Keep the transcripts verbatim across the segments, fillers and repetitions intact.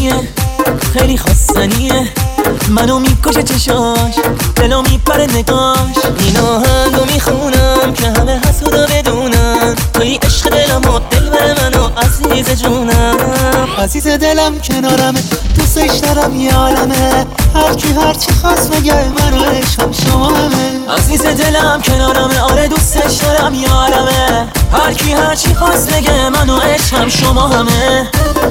خواستنیه، خیلی خواستنیه، منو میکشه چشاش، دلو میپره نگاش. اینو هنگو میخونم که همه حسودا بدونن توی عشق دلم و دل بر منو عزیز جونم. عزیز دلم کنارمه، دوستش دارم یه عالمه، هر کی هر چی خواست بگه منو عشقم شما همه. عزیز دلم کنارمه، آره دوستش دارم یه عالمه، هر کی هر چی خواست بگه منو عشقم شما همه.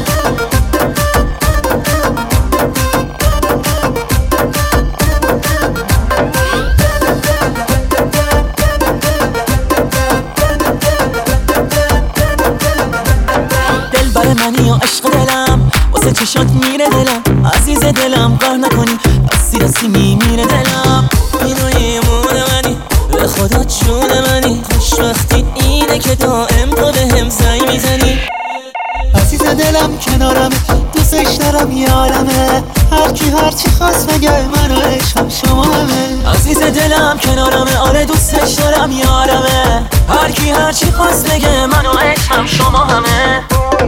منی و عشق دلم، واسه چشات میره دلم، عزیز دلم قهر نکنی، دستی دستی میمیره دلم. اینو یه مونه منی، به خدا جون منی، خوشبختی اینه که دائم تو به هم زنگ میزنی. عزیز دلم کنارمه، دوستش دارم یه عالمه، هر کی هر چی خواست بگه منو عشقم شما همه. عزیز دلم کنارمه، آره دوستش دارم یه عالمه، هر کی هر چی خواست بگه منو عشقم شما همه.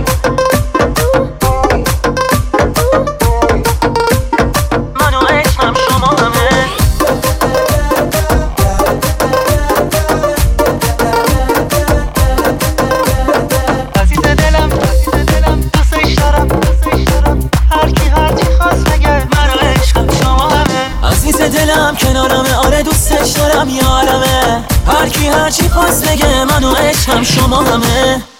دلم کنارمه، آره دوستش دارم یه عالمه، هر کی هر چی خواست بگه منو عشقم شما همه.